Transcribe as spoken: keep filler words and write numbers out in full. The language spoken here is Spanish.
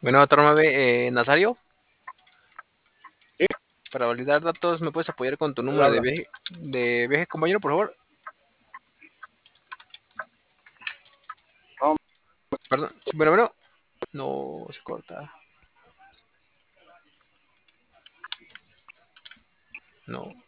Bueno, Tormabe, eh, Nazario, Sí, para validar datos, ¿me puedes apoyar con tu él número de habla. viaje, de viaje compañero, por favor? No, Perdón. Bueno, bueno. No se corta. No.